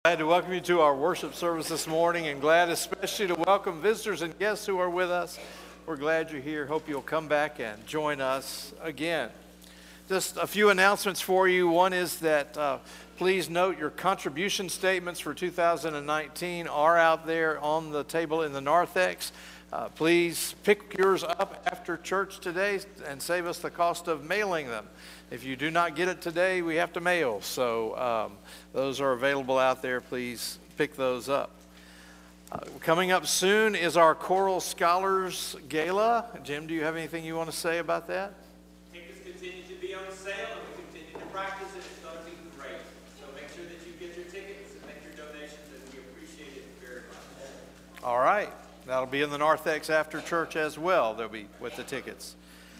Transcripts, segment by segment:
Glad to welcome you to our worship service this morning, and glad especially to welcome visitors and guests who are with us. We're glad you're here. Hope you'll come back and join us again. Just a few announcements for you. One is that please note your contribution statements for 2019 are out there on the table in the narthex. Please pick yours up after church today and save us the cost of mailing them. If you do not get it today, we have to mail. So those are available out there. Please pick those up. Coming up soon is our Choral Scholars Gala. Jim, do you have anything you want to say about that? Tickets continue to be on sale, and we continue to practice, and it's going to be great. So make sure that you get your tickets and make your donations, and we appreciate it very much. All right. That'll be in the narthex after church as well. They'll be with the tickets.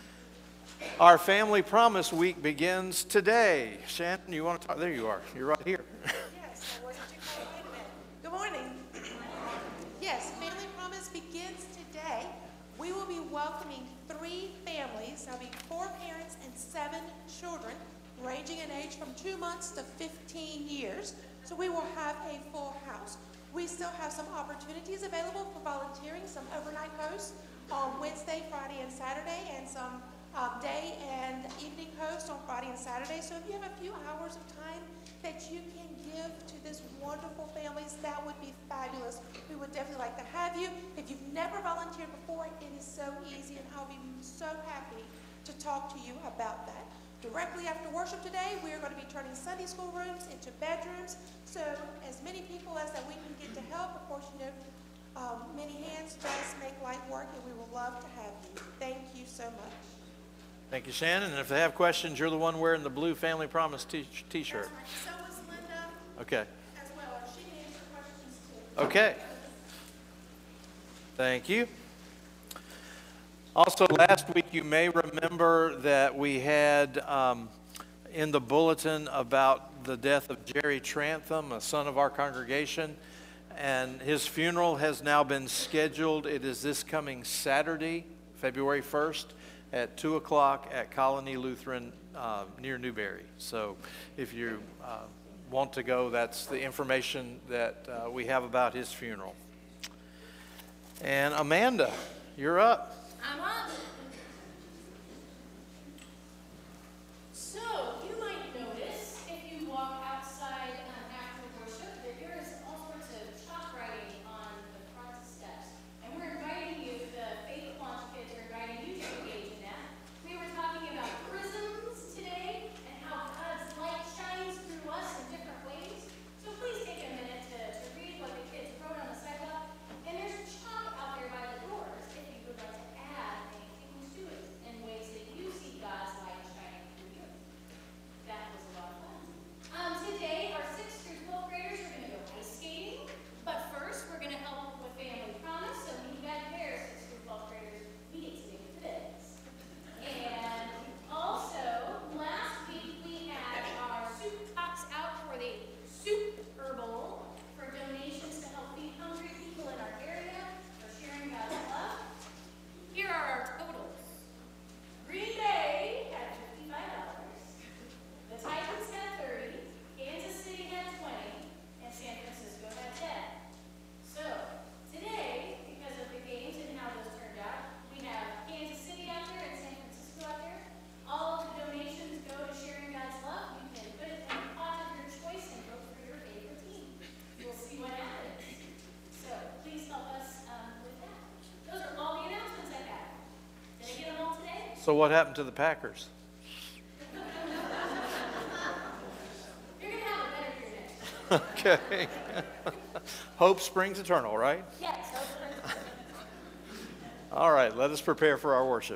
Our Family Promise Week begins today. Shannon, you want to talk? There you are. You're right here. Yes, I wasn't too far away a minute. Good morning. Yes, Family Promise begins today. We will be welcoming 3 families. There'll be 4 parents and 7 children, ranging in age from 2 months to 15 years. So we will have a full house. We still have some opportunities available for volunteering, some overnight hosts on Wednesday, Friday, and Saturday, and some day and evening hosts on Friday and Saturday. So if you have a few hours of time that you can give to this wonderful families, that would be fabulous. We would definitely like to have you. If you've never volunteered before, it is so easy, and I'll be so happy to talk to you about that. Directly after worship today, we are going to be turning Sunday school rooms into bedrooms. So as many people as that we can get to help, of course, you know, many hands just make light work, and we would love to have you. Thank you so much. Thank you, Shannon. And if they have questions, you're the one wearing the blue Family Promise t-shirt. That's right. So was Linda. Okay. As well. She can answer questions too. Okay. Thank you. Also, last week you may remember that we had in the bulletin about the death of Jerry Trantham, a son of our congregation, and his funeral has now been scheduled. It is this coming Saturday, February 1st at 2 o'clock at Colony Lutheran near Newberry. So if you want to go, that's the information that we have about his funeral. And Amanda, you're up. I'm up. So, you might notice if you walk outside after worship that there is all sorts of chalk writing on the front steps. And we're inviting you, the Faith Launch kids are inviting you to engage in that. We were talking about prisms today and how God's light shines through us in different ways. So please take a minute to read what the kids wrote on the sidewalk. And there's chalk out there by the doors if you would like to add anything to it in ways that you see God's light shining through you. That was a lot of fun. Today, our 6th through 12th graders are going to go ice skating. But first, we're going to help with Family Promise. So we got their 6th through 12th graders. We get to make this. And also, last week we had our soup tops out for the Super Bowl for donations to help feed hungry people in our area for sharing God's love. Here are our totals. Green Bay had $55. The Titans had 30, Kansas City had 20, and San Francisco had 10. So, today, because of the games and how those turned out, we have Kansas City out there and San Francisco out there. All of the donations go to sharing God's love. You can put it in a pot of your choice and vote for your favorite team. We'll see what happens. So, please help us with that. Those are all the announcements I have. Did I get them all today? So what happened to the Packers? You're going to have a better year next year. Okay. Hope springs eternal, right? Yes, hopefully. All right, let us prepare for our worship.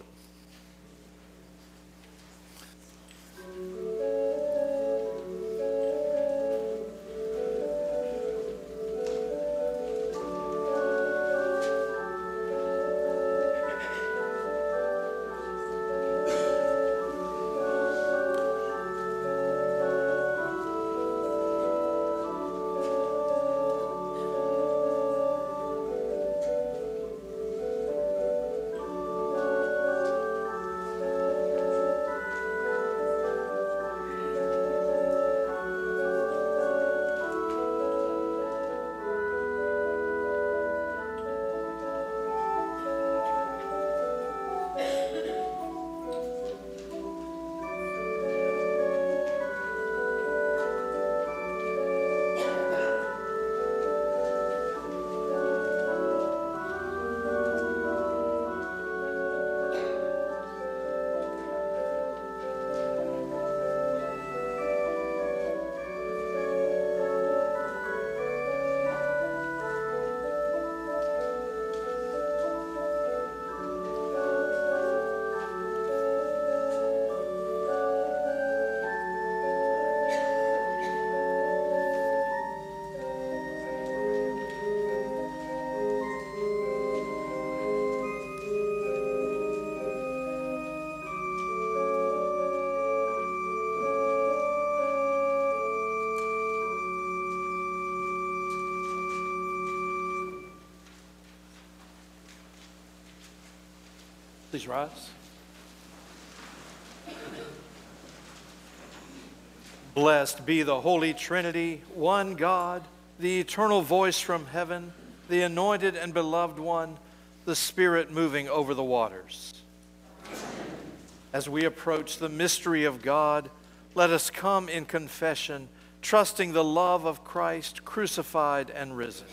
Please rise. Blessed be the Holy Trinity, one God, the eternal voice from heaven, the anointed and beloved one, the Spirit moving over the waters. As we approach the mystery of God, let us come in confession, trusting the love of Christ crucified and risen.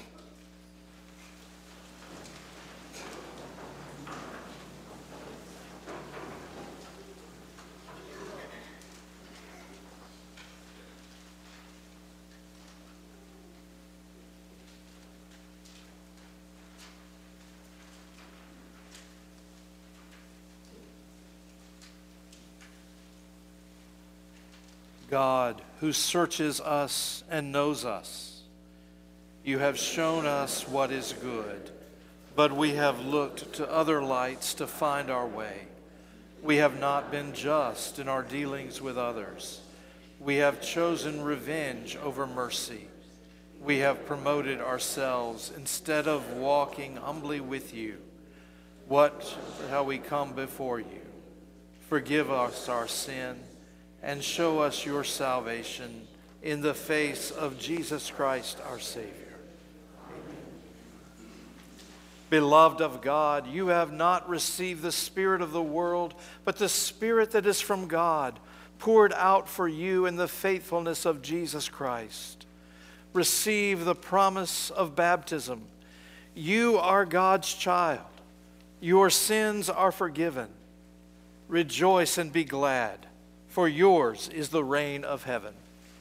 God, who searches us and knows us, you have shown us what is good, but we have looked to other lights to find our way. We have not been just in our dealings with others. We have chosen revenge over mercy. We have promoted ourselves instead of walking humbly with you. What shall we come before you? Forgive us our sin and show us your salvation in the face of Jesus Christ, our Savior. Amen. Beloved of God, you have not received the Spirit of the world, but the Spirit that is from God, poured out for you in the faithfulness of Jesus Christ. Receive the promise of baptism. You are God's child. Your sins are forgiven. Rejoice and be glad, for yours is the reign of heaven.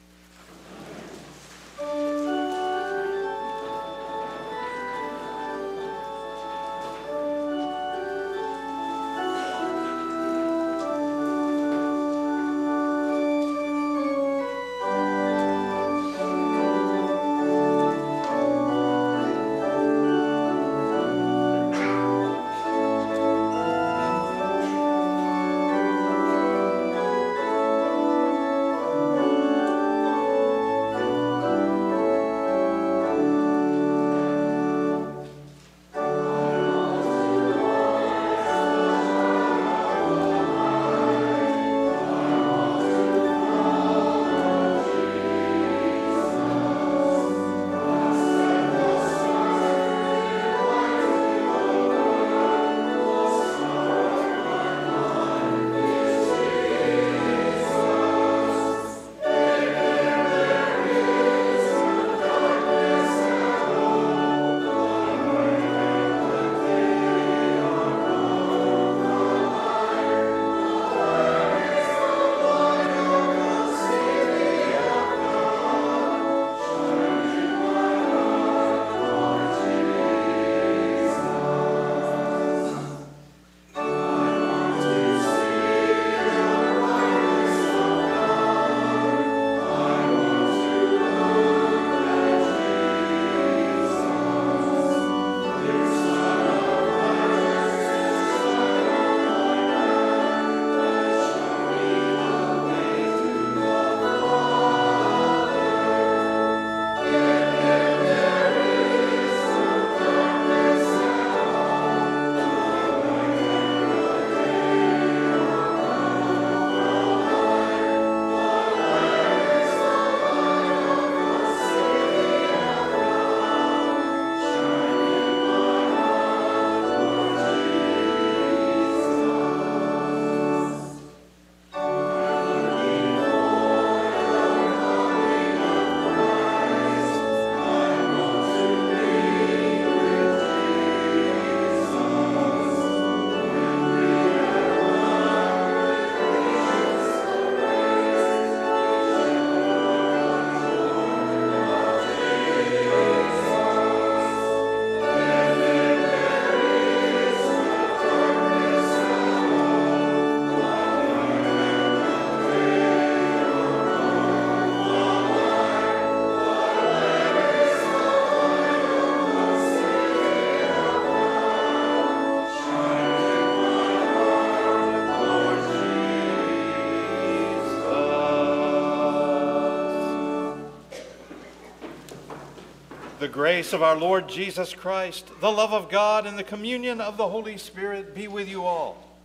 The grace of our Lord Jesus Christ, the love of God, and the communion of the Holy Spirit be with you all.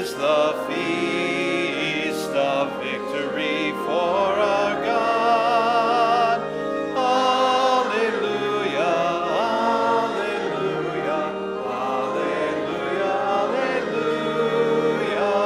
is the feast of victory for our God. Alleluia, alleluia, alleluia, alleluia.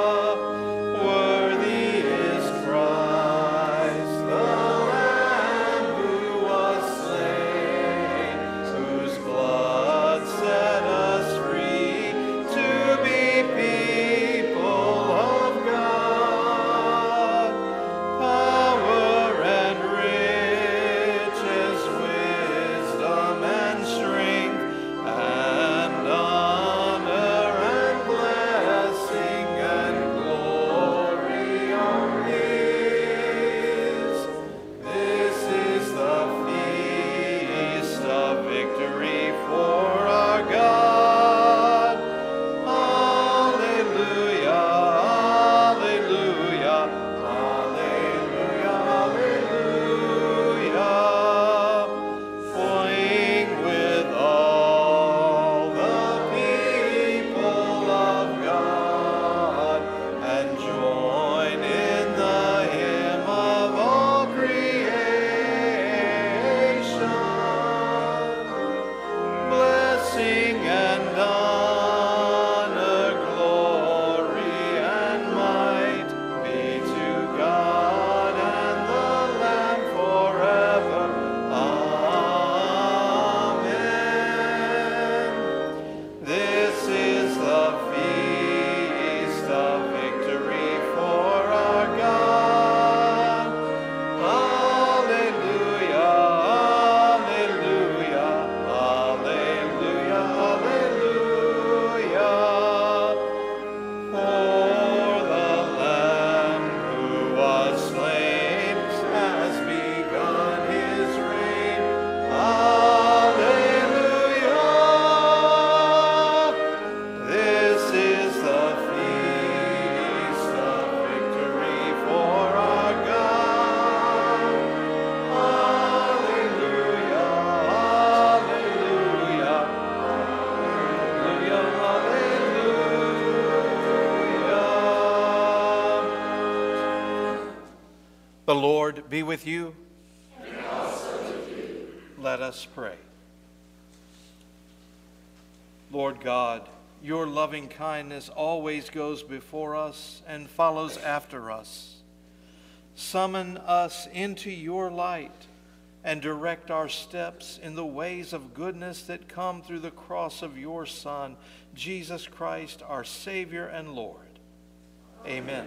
Worthy is Christ, the Lamb who was slain, whose blood set us free to be people of God. Power and riches, wisdom and strength, and honor and blessing and glory are His. This is the feast of victory for our God. Alleluia, alleluia, alleluia, alleluia. Fling with all the people of God and join in the hymn of all creation. Blessing and honor, glory and might be to God and the Lamb forever. Amen. This is the feast of victory for our God. Alleluia, alleluia, alleluia, alleluia. For the Lamb who was slain has begun his reign. Alleluia. This is the feast of victory for our God. Alleluia, alleluia, alleluia, alleluia. The Lord be with you. And also with you. Let us pray. Lord God, your loving kindness always goes before us and follows after us. Summon us into your light and direct our steps in the ways of goodness that come through the cross of your Son, Jesus Christ, our Savior and Lord. Amen.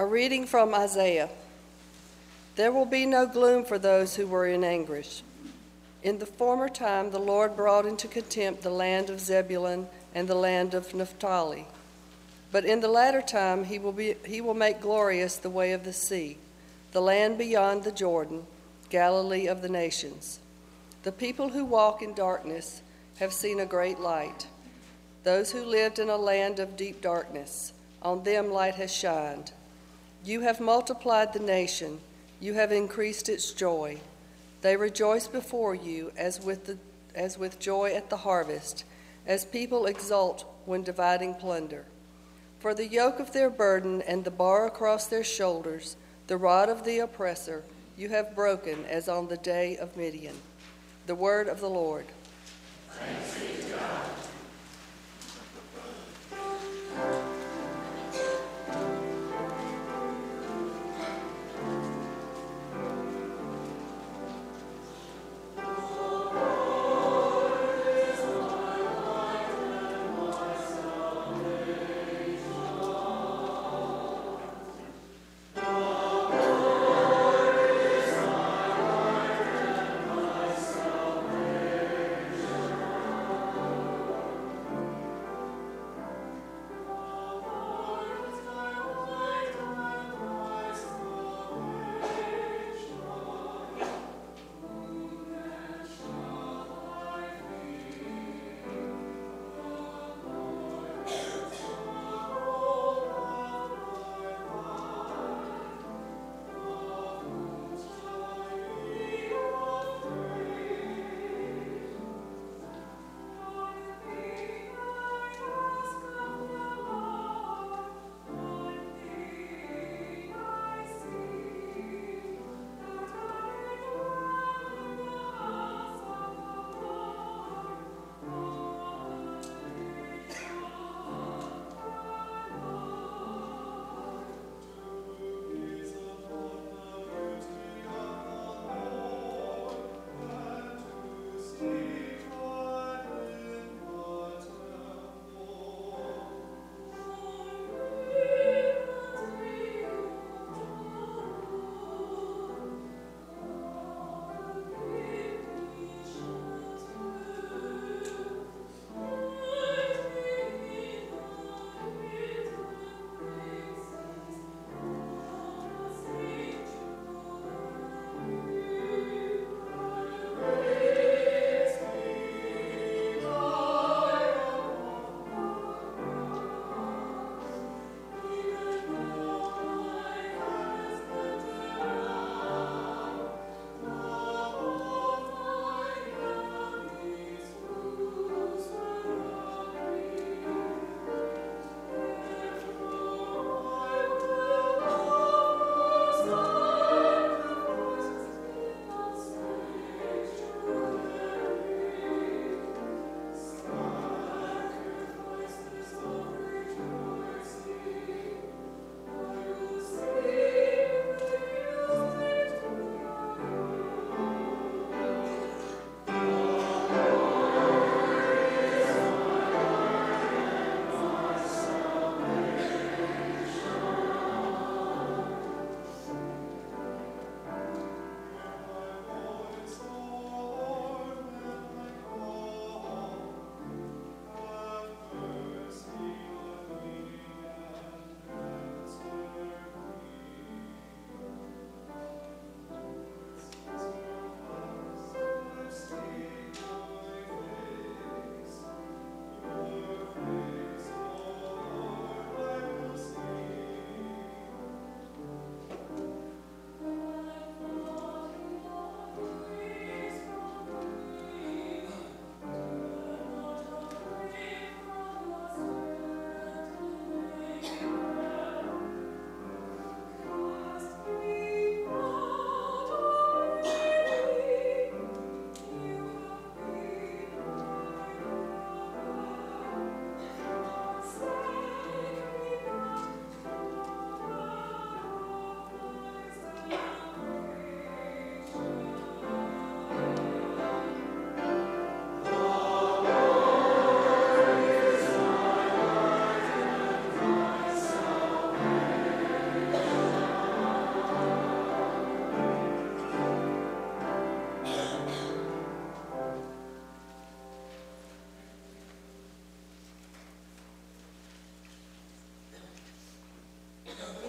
A reading from Isaiah. There will be no gloom for those who were in anguish. In the former time the Lord brought into contempt the land of Zebulun and the land of Naphtali. But in the latter time he will make glorious the way of the sea, the land beyond the Jordan, Galilee of the nations. The people who walk in darkness have seen a great light. Those who lived in a land of deep darkness, on them light has shined. You have multiplied the nation, you have increased its joy. They rejoice before you as with joy at the harvest, as people exult when dividing plunder. For the yoke of their burden and the bar across their shoulders, the rod of the oppressor, you have broken as on the day of Midian. The word of the Lord. Thanks be to God.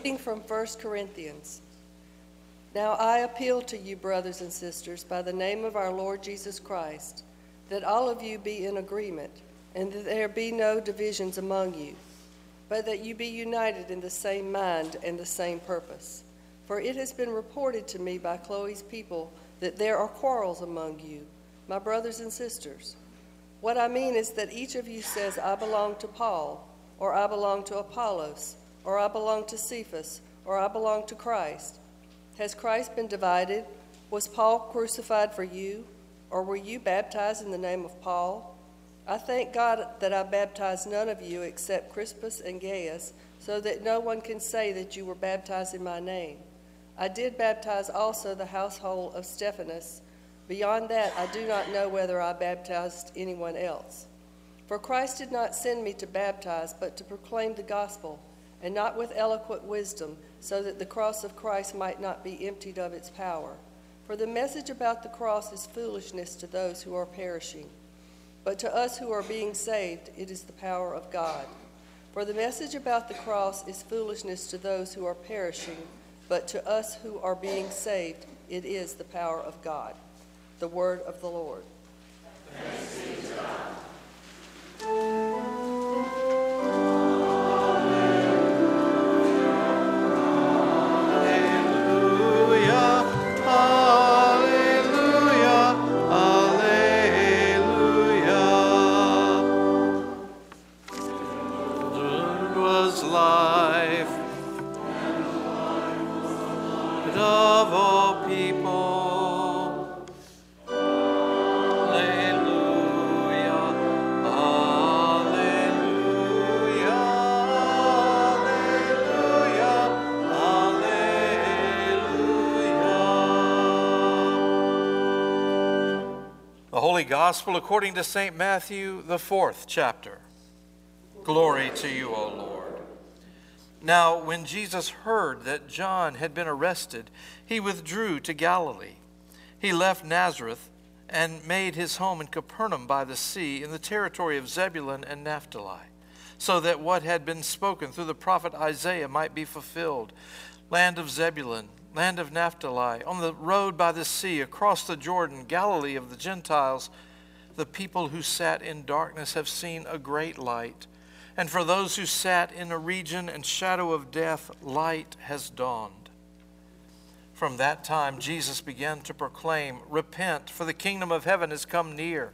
Reading from 1 Corinthians. Now I appeal to you, brothers and sisters, by the name of our Lord Jesus Christ, that all of you be in agreement, and that there be no divisions among you, but that you be united in the same mind and the same purpose. For it has been reported to me by Chloe's people that there are quarrels among you, my brothers and sisters. What I mean is that each of you says, I belong to Paul, or I belong to Apollos, or I belong to Cephas, or I belong to Christ. Has Christ been divided? Was Paul crucified for you? Or were you baptized in the name of Paul? I thank God that I baptized none of you except Crispus and Gaius, so that no one can say that you were baptized in my name. I did baptize also the household of Stephanas. Beyond that, I do not know whether I baptized anyone else. For Christ did not send me to baptize, but to proclaim the gospel, and not with eloquent wisdom, so that the cross of Christ might not be emptied of its power. For the message about the cross is foolishness to those who are perishing, but to us who are being saved, it is the power of God. For the message about the cross is foolishness to those who are perishing, but to us who are being saved, it is the power of God. The word of the Lord. Thanks be to God. Holy Gospel according to St. Matthew, the 4th chapter. Glory to you, O Lord. Now, when Jesus heard that John had been arrested, he withdrew to Galilee. He left Nazareth and made his home in Capernaum by the sea in the territory of Zebulun and Naphtali, so that what had been spoken through the prophet Isaiah might be fulfilled. Land of Zebulun, land of Naphtali, on the road by the sea, across the Jordan, Galilee of the Gentiles, the people who sat in darkness have seen a great light. And for those who sat in a region and shadow of death, light has dawned. From that time, Jesus began to proclaim, "Repent, for the kingdom of heaven has come near."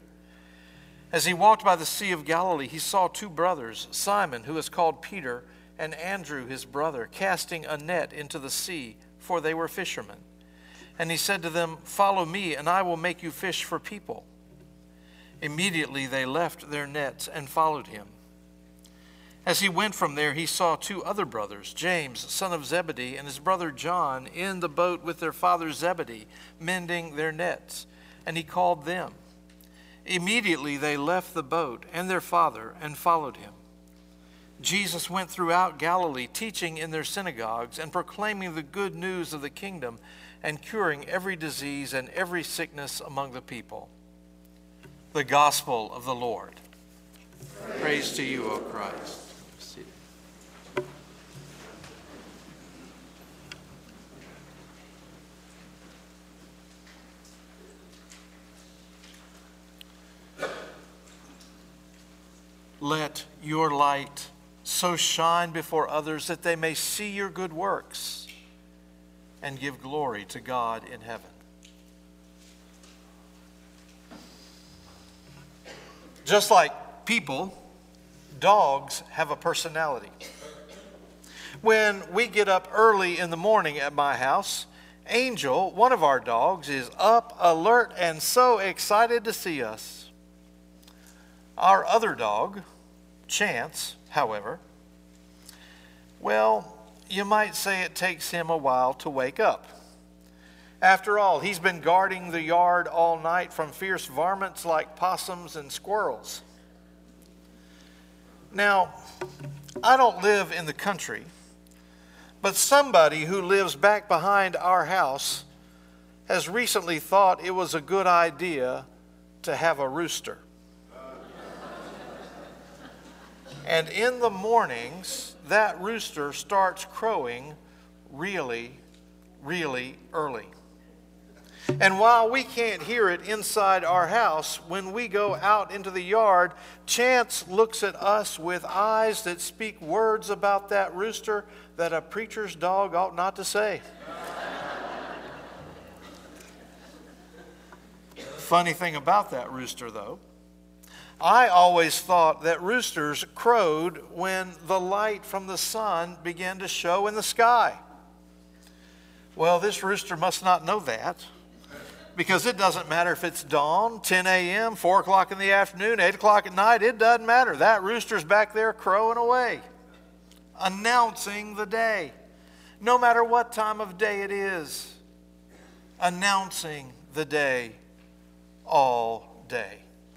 As he walked by the Sea of Galilee, he saw two brothers, Simon, who is called Peter, and Andrew, his brother, casting a net into the sea, for they were fishermen. And he said to them, "Follow me, and I will make you fish for people." Immediately they left their nets and followed him. As he went from there, he saw two other brothers, James, son of Zebedee, and his brother John, in the boat with their father Zebedee, mending their nets, and he called them. Immediately they left the boat and their father and followed him. Jesus went throughout Galilee, teaching in their synagogues and proclaiming the good news of the kingdom and curing every disease and every sickness among the people. The gospel of the Lord. Praise to you, O Christ. Let your light so shine before others that they may see your good works and give glory to God in heaven. Just like people, dogs have a personality. When we get up early in the morning at my house, Angel, one of our dogs, is up, alert, and so excited to see us. Our other dog, Chance, however, well, you might say it takes him a while to wake up. After all, he's been guarding the yard all night from fierce varmints like possums and squirrels. Now, I don't live in the country, but somebody who lives back behind our house has recently thought it was a good idea to have a rooster. And in the mornings, that rooster starts crowing really, really early. And while we can't hear it inside our house, when we go out into the yard, Chance looks at us with eyes that speak words about that rooster that a preacher's dog ought not to say. Funny thing about that rooster, though, I always thought that roosters crowed when the light from the sun began to show in the sky. Well, this rooster must not know that, because it doesn't matter if it's dawn, 10 a.m., 4 o'clock in the afternoon, 8 o'clock at night, it doesn't matter. That rooster's back there crowing away, announcing the day. No matter what time of day it is, announcing the day all day.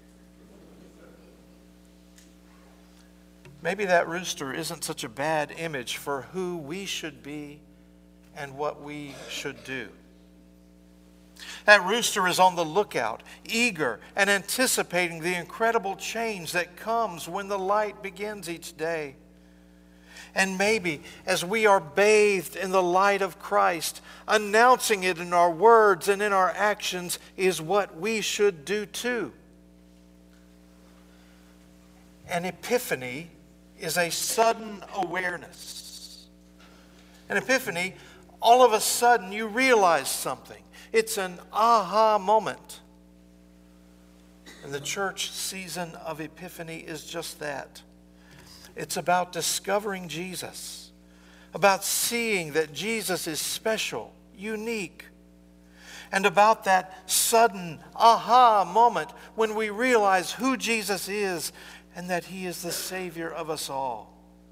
Maybe that rooster isn't such a bad image for who we should be and what we should do. That rooster is on the lookout, eager and anticipating the incredible change that comes when the light begins each day. And maybe as we are bathed in the light of Christ, announcing it in our words and in our actions is what we should do too. An epiphany is a sudden awareness. An epiphany, all of a sudden you realize something. It's an aha moment. And the church season of Epiphany is just that. It's about discovering Jesus, about seeing that Jesus is special, unique, and about that sudden aha moment when we realize who Jesus is and that He is the Savior of us all.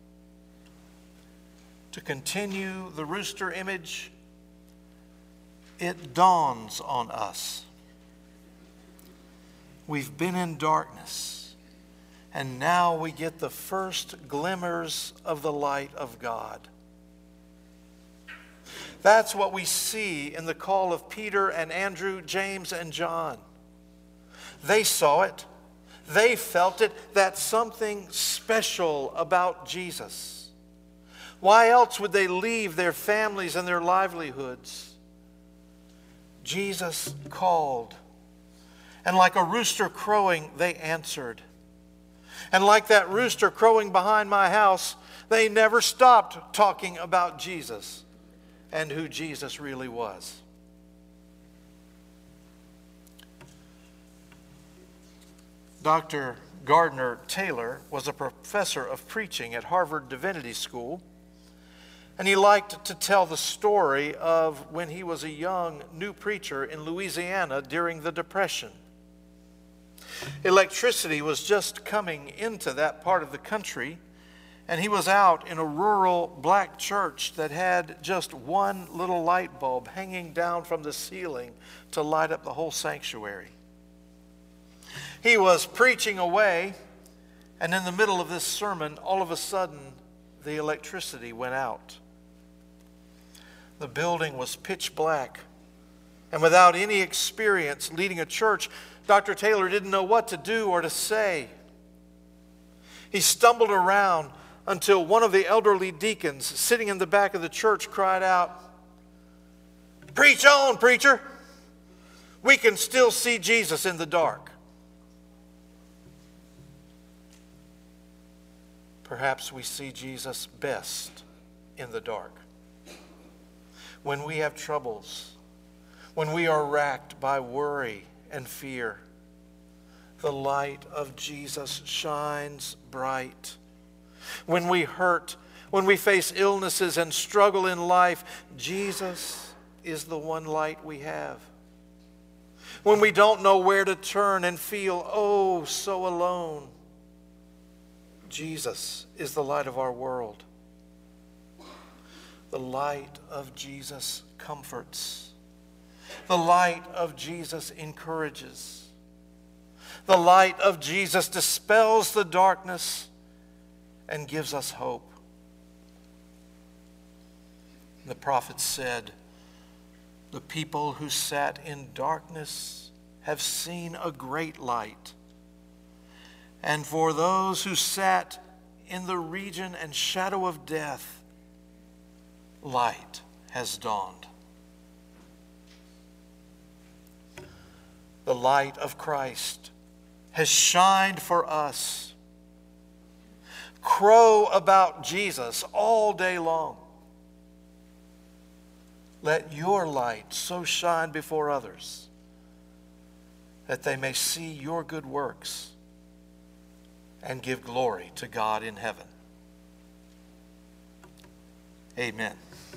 To continue the rooster image, it dawns on us. We've been in darkness, and now we get the first glimmers of the light of God. That's what we see in the call of Peter and Andrew, James and John. They saw it. They felt it. That's something special about Jesus. Why else would they leave their families and their livelihoods? Jesus called. And like a rooster crowing, they answered. And like that rooster crowing behind my house, they never stopped talking about Jesus and who Jesus really was. Dr. Gardner Taylor was a professor of preaching at Harvard Divinity School, and he liked to tell the story of when he was a young new preacher in Louisiana during the Depression. Electricity was just coming into that part of the country, and he was out in a rural black church that had just one little light bulb hanging down from the ceiling to light up the whole sanctuary. He was preaching away, and in the middle of this sermon, all of a sudden, the electricity went out. The building was pitch black, and without any experience leading a church, Dr. Taylor didn't know what to do or to say. He stumbled around until one of the elderly deacons sitting in the back of the church cried out, "Preach on, preacher! We can still see Jesus in the dark." Perhaps we see Jesus best in the dark. When we have troubles, when we are racked by worry and fear, the light of Jesus shines bright. When we hurt, when we face illnesses and struggle in life, Jesus is the one light we have. When we don't know where to turn and feel, oh, so alone, Jesus is the light of our world. The light of Jesus comforts. The light of Jesus encourages. The light of Jesus dispels the darkness and gives us hope. The prophet said, "The people who sat in darkness have seen a great light. And for those who sat in the region and shadow of death, light has dawned. The light of Christ has shined for us. Crow about Jesus all day long. Let your light so shine before others that they may see your good works and give glory to God in heaven. Amen.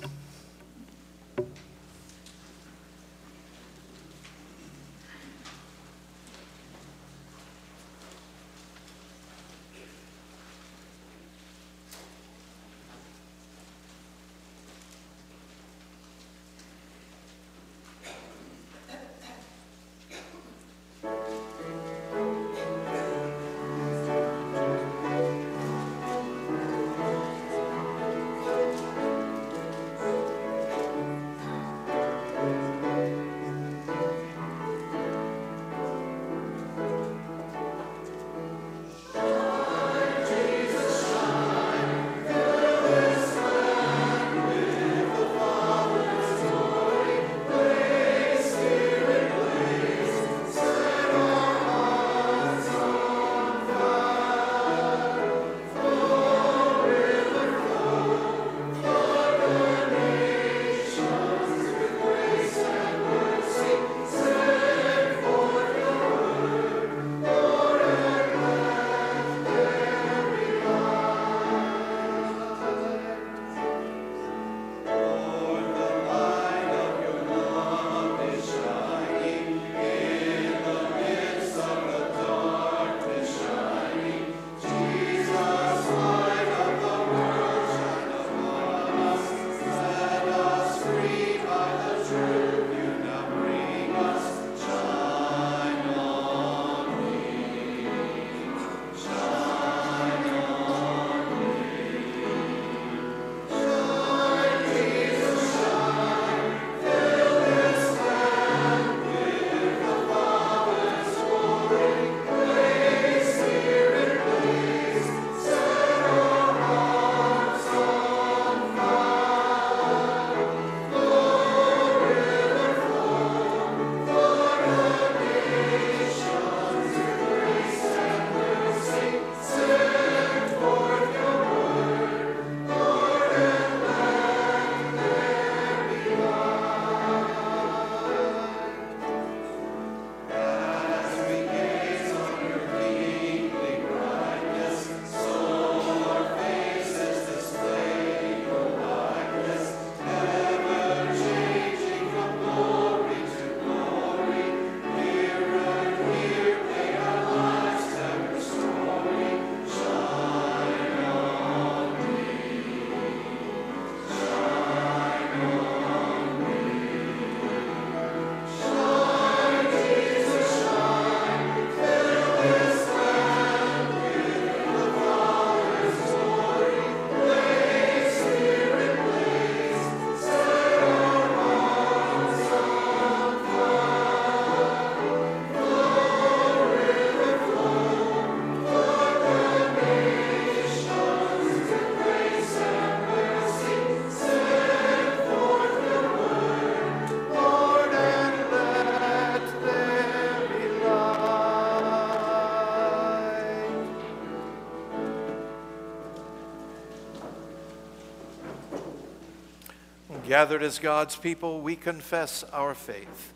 Gathered as God's people, we confess our faith.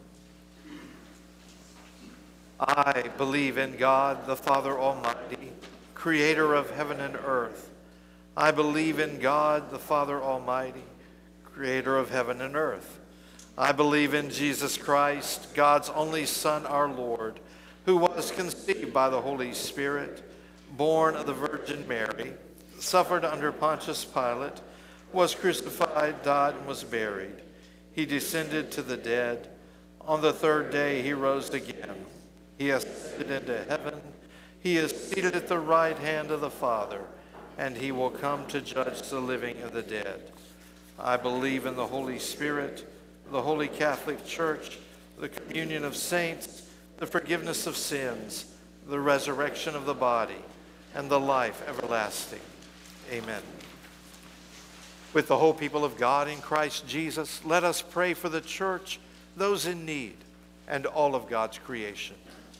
I believe in God, the Father Almighty, creator of heaven and earth. I believe in God, the Father Almighty, creator of heaven and earth. I believe in Jesus Christ, God's only Son, our Lord, who was conceived by the Holy Spirit, born of the Virgin Mary, suffered under Pontius Pilate, was crucified, died, and was buried. He descended to the dead. On the third day he rose again. He ascended into heaven. He is seated at the right hand of the Father, and he will come to judge the living and the dead. I believe in the Holy Spirit, the Holy Catholic Church, the communion of saints, the forgiveness of sins, the resurrection of the body, and the life everlasting. Amen. With the whole people of God in Christ Jesus, let us pray for the church, those in need, and all of God's creation.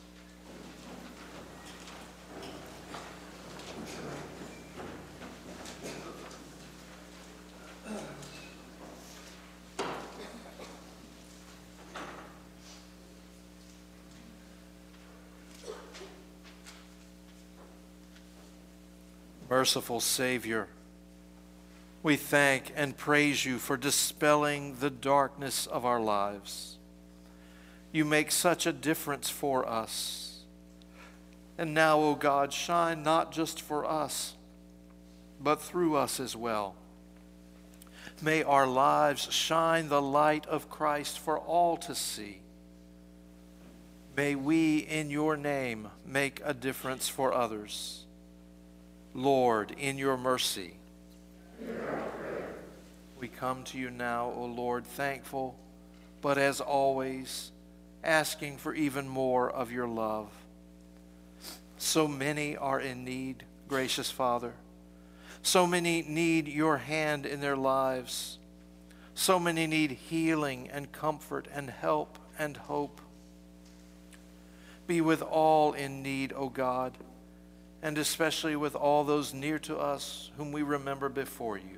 Merciful Savior, we thank and praise you for dispelling the darkness of our lives. You make such a difference for us. And now, O God, shine not just for us, but through us as well. May our lives shine the light of Christ for all to see. May we, in your name, make a difference for others. Lord, in your mercy, we come to you now, O Lord, thankful, but as always, asking for even more of your love. So many are in need, gracious Father. So many need your hand in their lives. So many need healing and comfort and help and hope. Be with all in need, O God, and especially with all those near to us whom we remember before you.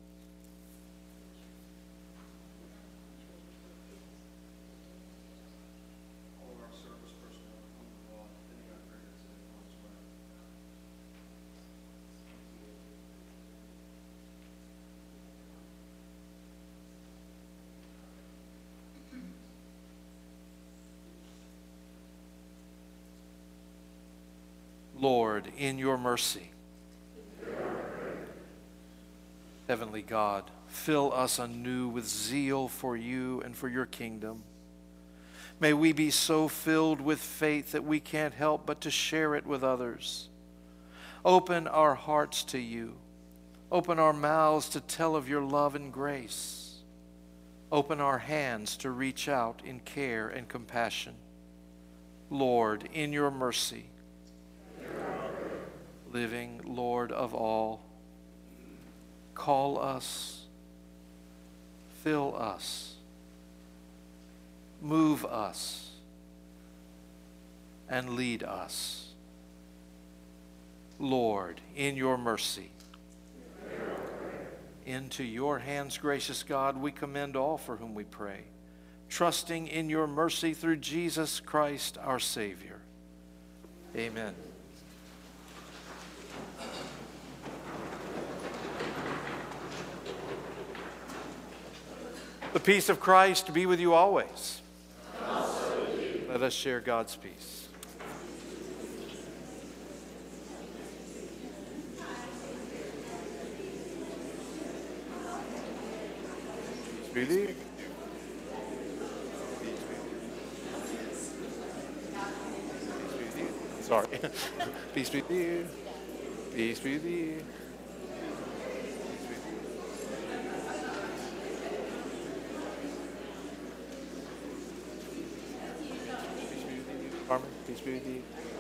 Lord, in your mercy. Heavenly God, fill us anew with zeal for you and for your kingdom. May we be so filled with faith that we can't help but to share it with others. Open our hearts to you. Open our mouths to tell of your love and grace. Open our hands to reach out in care and compassion. Lord, in your mercy. Living Lord of all, call us, fill us, move us, and lead us. Lord, in your mercy. Into your hands, gracious God, we commend all for whom we pray, trusting in your mercy through Jesus Christ, our Savior. Amen. The peace of Christ be with you always. And also with you. Let us share God's peace. Peace be with you. Sorry. Peace be with you. Peace be with you. Carmen, peace be with you.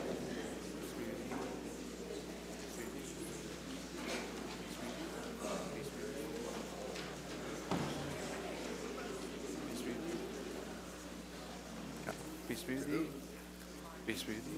Peace be with you. Peace be with you.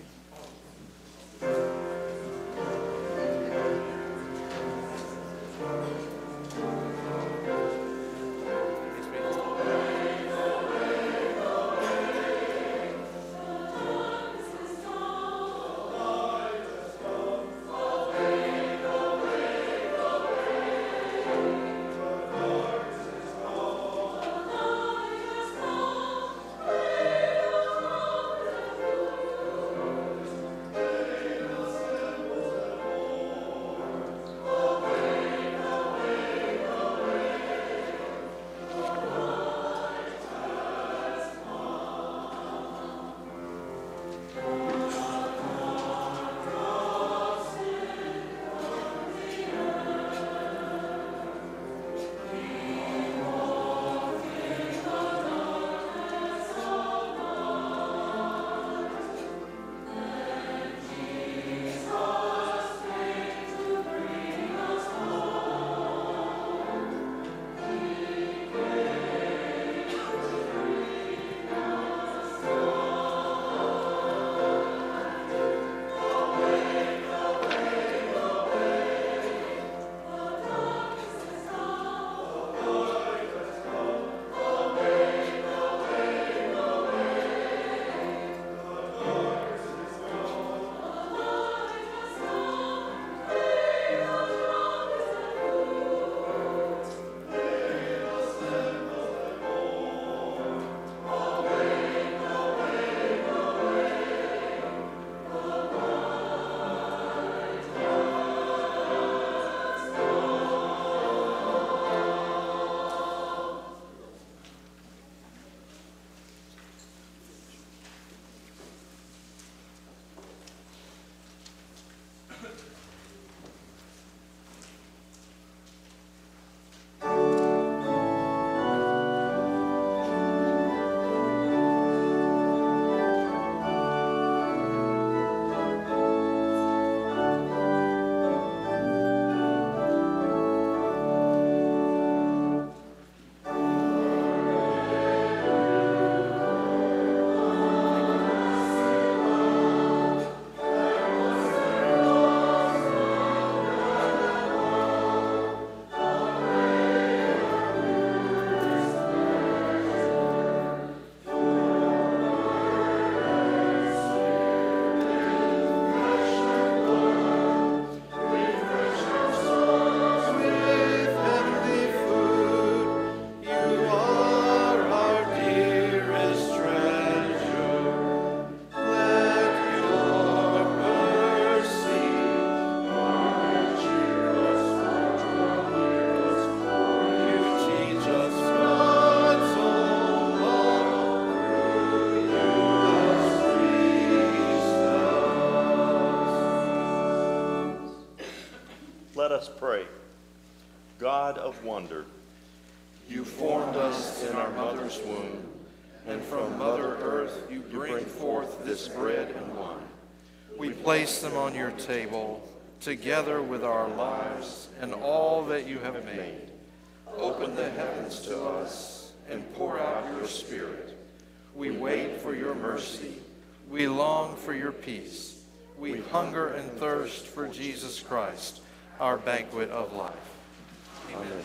us pray. God of wonder, You formed us in our mother's womb, and from Mother Earth you bring forth this bread and wine. We place them on your table, together with our lives and all that you have made. Open the heavens to us and pour out your Spirit. We wait for your mercy. We long for your peace. We hunger and thirst for Jesus Christ, our banquet of life. Amen.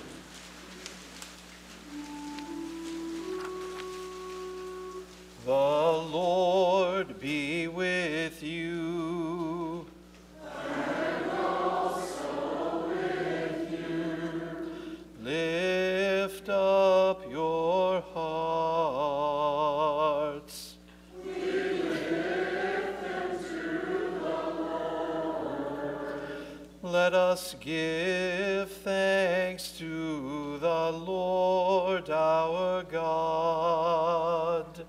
The Lord be with you. And also with you. Lift up your hearts. We lift them to the Lord. Let us give thanks to the Lord our God.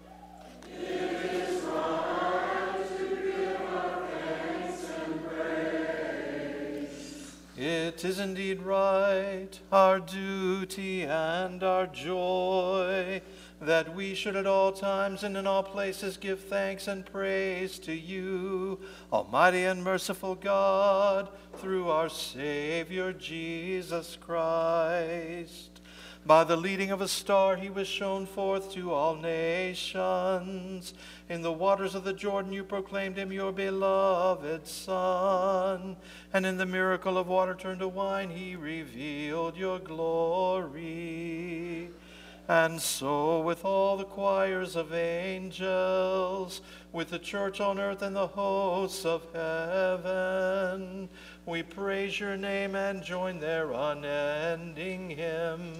It is indeed right, our duty and our joy, that we should at all times and in all places give thanks and praise to you, Almighty and merciful God, through our Savior Jesus Christ. By the leading of a star he was shown forth to all nations. In the waters of the Jordan you proclaimed him your beloved Son. And in the miracle of water turned to wine he revealed your glory. And so with all the choirs of angels, with the church on earth and the hosts of heaven, we praise your name and join their unending hymn.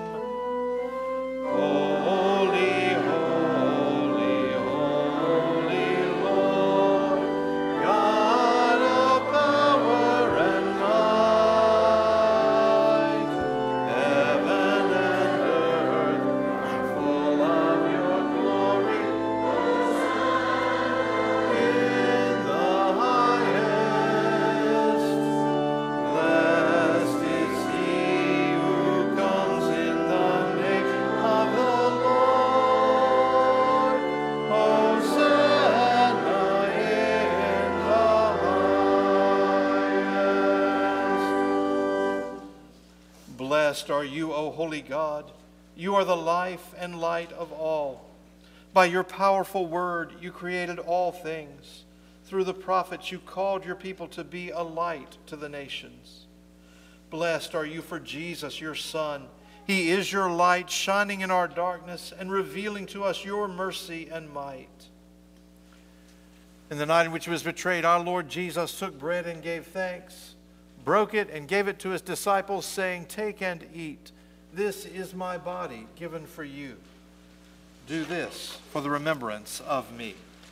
Holy, holy, holy Lord, God of power and might, heaven and earth are full of your glory. In the highest, blessed is he who comes in the name of the Lord. Hosanna in the highest. Blessed are you, O holy God. You are the life and light of all. By your powerful word, you created all things. Through the prophets, you called your people to be a light to the nations. Blessed are you for Jesus, your Son. He is your light, shining in our darkness and revealing to us your mercy and might. In the night in which he was betrayed, our Lord Jesus took bread and gave thanks, broke it and gave it to his disciples, saying, "Take and eat. This is my body given for you. Do this for the remembrance of me."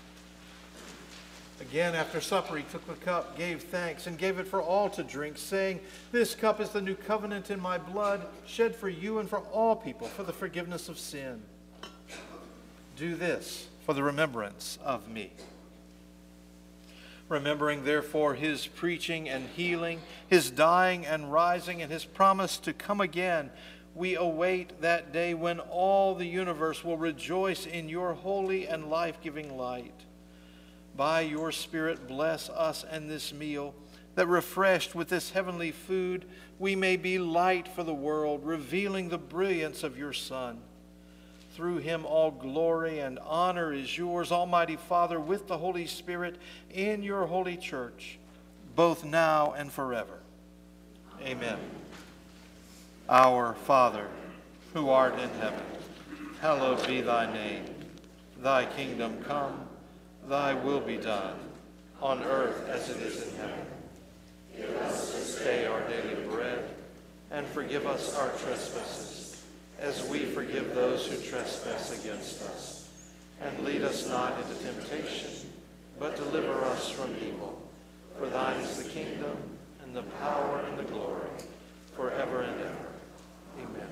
Again, after supper, he took the cup, gave thanks, and gave it for all to drink, saying, "This cup is the new covenant in my blood, shed for you and for all people for the forgiveness of sin. Do this for the remembrance of me." Remembering, therefore, his preaching and healing, his dying and rising, and his promise to come again, we await that day when all the universe will rejoice in your holy and life-giving light. By your Spirit, bless us and this meal, that refreshed with this heavenly food, we may be light for the world, revealing the brilliance of your Son. Through him all glory and honor is yours, Almighty Father, with the Holy Spirit, in your holy church, both now and forever. Amen. Our Father, who art in heaven, hallowed be thy name. Thy kingdom come, thy will be done, on earth as it is in heaven. Give us this day our daily bread, and forgive us our trespasses, as we forgive those who trespass against us. And lead us not into temptation, but deliver us from evil. For thine is the kingdom, and the power, and the glory, forever and ever. Amen.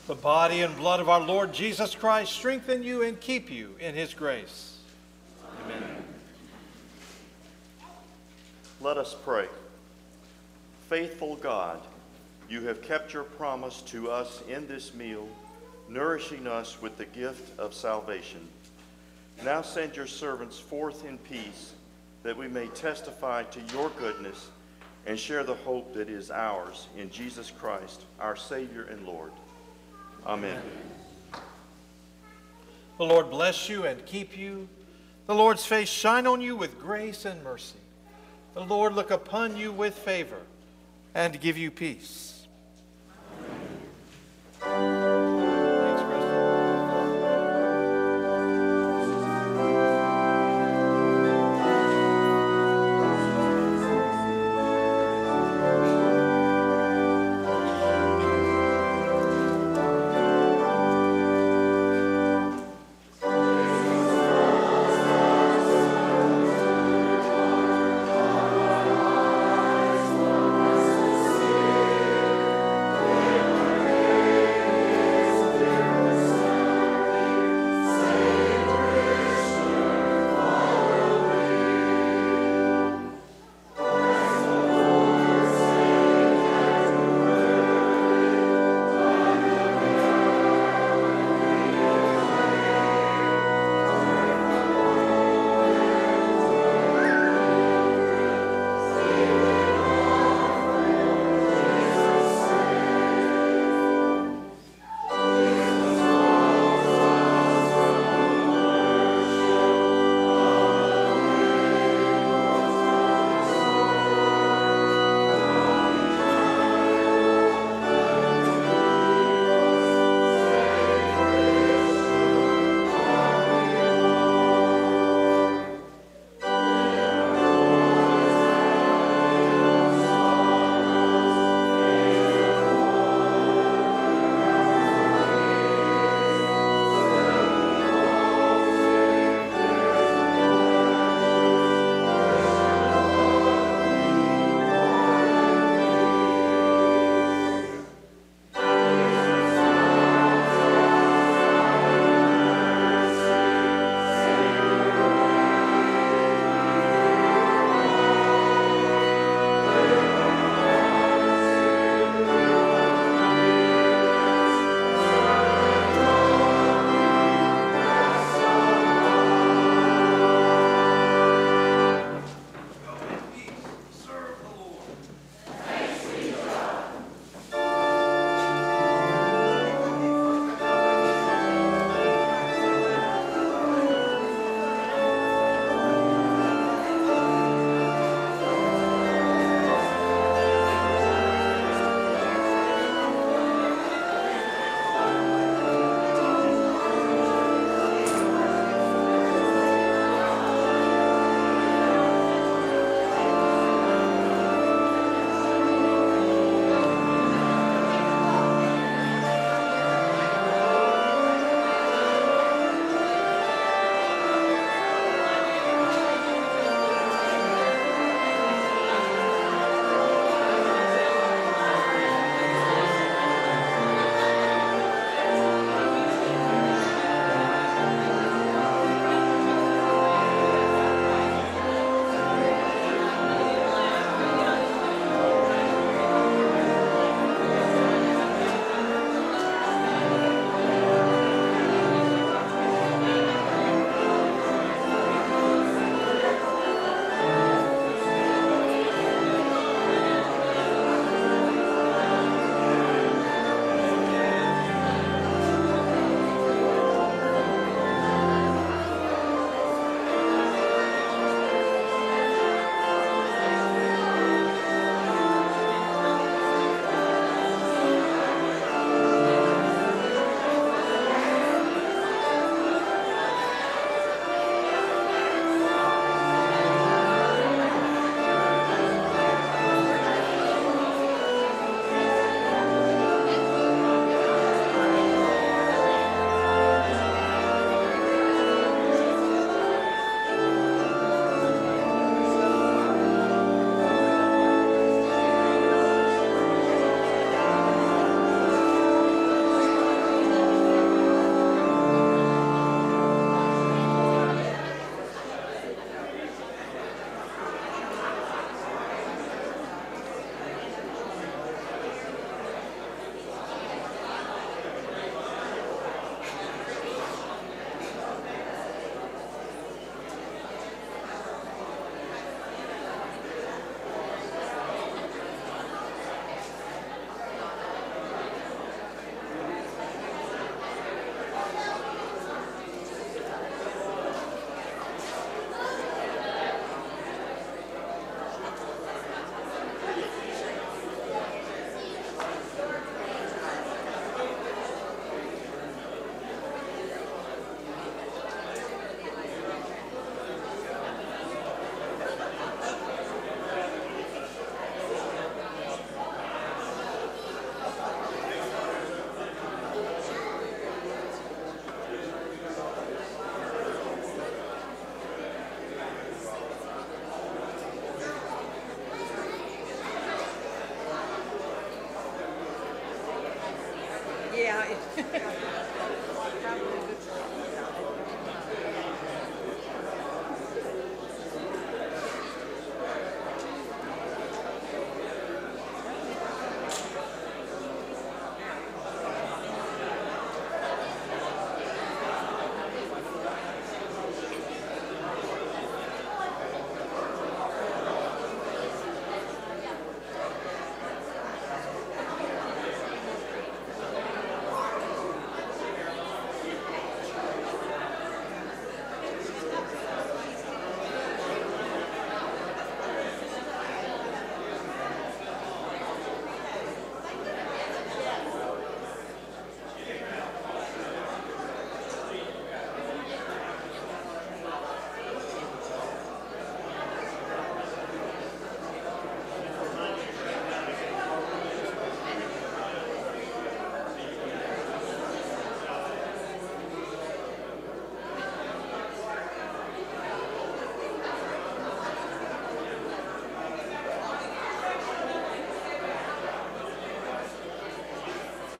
The body and blood of our Lord Jesus Christ strengthen you and keep you in his grace. Amen. Let us pray. Faithful God, you have kept your promise to us in this meal, nourishing us with the gift of salvation. Now send your servants forth in peace, that we may testify to your goodness and share the hope that is ours in Jesus Christ, our Savior and Lord. Amen. The Lord bless you and keep you. The Lord's face shine on you with grace and mercy. The Lord look upon you with favor and give you peace.